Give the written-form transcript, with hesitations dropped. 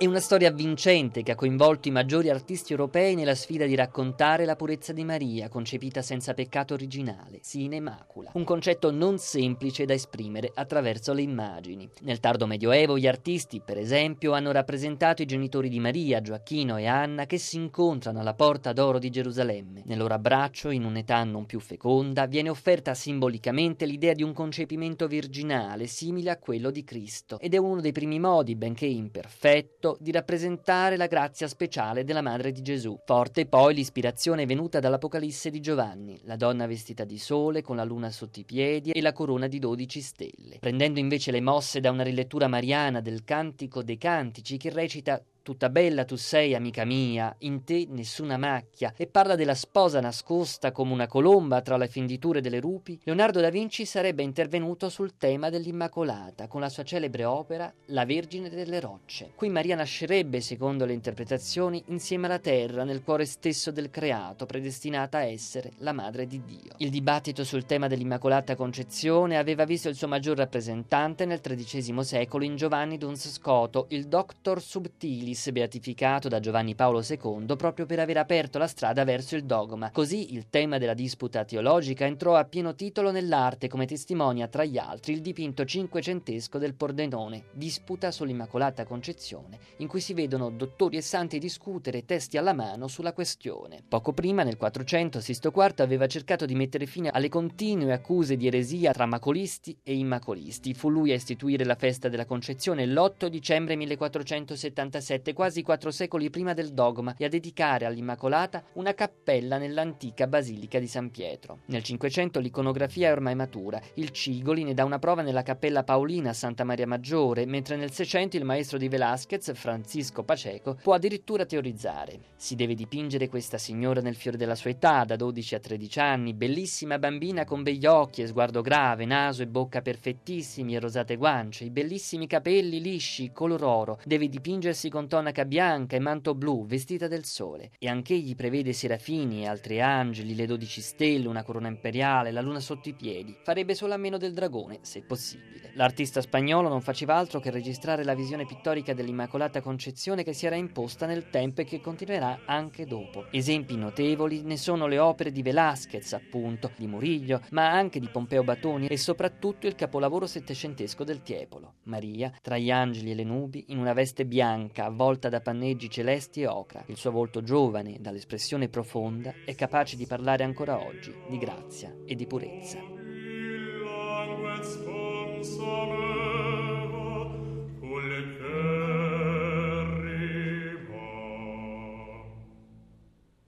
È una storia avvincente che ha coinvolto i maggiori artisti europei nella sfida di raccontare la purezza di Maria, concepita senza peccato originale, sine macula. Un concetto non semplice da esprimere attraverso le immagini. Nel tardo Medioevo gli artisti, per esempio, hanno rappresentato i genitori di Maria, Gioacchino e Anna, che si incontrano alla Porta d'Oro di Gerusalemme. Nel loro abbraccio, in un'età non più feconda, viene offerta simbolicamente l'idea di un concepimento virginale simile a quello di Cristo, ed è uno dei primi modi, benché imperfetto, di rappresentare la grazia speciale della Madre di Gesù. Forte poi l'ispirazione venuta dall'Apocalisse di Giovanni, la donna vestita di sole con la luna sotto i piedi e la corona di 12 stelle. Prendendo invece le mosse da una rilettura mariana del Cantico dei Cantici che recita «Tutta bella tu sei, amica mia, in te nessuna macchia», e parla della sposa nascosta come una colomba tra le fenditure delle rupi, Leonardo da Vinci sarebbe intervenuto sul tema dell'Immacolata con la sua celebre opera La Vergine delle Rocce. Qui Maria nascerebbe, secondo le interpretazioni, insieme alla terra, nel cuore stesso del creato, predestinata a essere la madre di Dio. Il dibattito sul tema dell'Immacolata Concezione aveva visto il suo maggior rappresentante nel XIII secolo in Giovanni Duns Scoto, il Doctor Subtilis, beatificato da Giovanni Paolo II proprio per aver aperto la strada verso il dogma. Così il tema della disputa teologica entrò a pieno titolo nell'arte, come testimonia tra gli altri il dipinto cinquecentesco del Pordenone, Disputa sull'Immacolata Concezione, in cui si vedono dottori e santi discutere testi alla mano sulla questione. Poco prima, nel 400, Sisto IV aveva cercato di mettere fine alle continue accuse di eresia tra macolisti e immacolisti. Fu lui a istituire la festa della Concezione l'8 dicembre 1477, quasi 4 secoli prima del dogma, e a dedicare all'Immacolata una cappella nell'antica Basilica di San Pietro. Nel 500 l'iconografia è ormai matura. Il Cigoli ne dà una prova nella Cappella Paolina a Santa Maria Maggiore, mentre nel 600 il maestro di Velázquez, Francisco Pacheco, può addirittura teorizzare. Si deve dipingere questa signora nel fiore della sua età, da 12 a 13 anni, bellissima bambina con begli occhi e sguardo grave, naso e bocca perfettissimi e rosate guance, i bellissimi capelli lisci, color oro. Deve dipingersi con tonaca bianca e manto blu, vestita del sole. E anch'egli prevede serafini e altri angeli, le 12 stelle, una corona imperiale, la luna sotto i piedi. Farebbe solo a meno del dragone, se possibile. L'artista spagnolo non faceva altro che registrare la visione pittorica dell'Immacolata Concezione che si era imposta nel tempo e che continuerà anche dopo. Esempi notevoli ne sono le opere di Velázquez, appunto, di Murillo, ma anche di Pompeo Batoni e soprattutto il capolavoro settecentesco del Tiepolo, Maria, tra gli angeli e le nubi, in una veste bianca, avvolta da panneggi celesti e ocra. Il suo volto giovane, dall'espressione profonda, è capace di parlare ancora oggi di grazia e di purezza.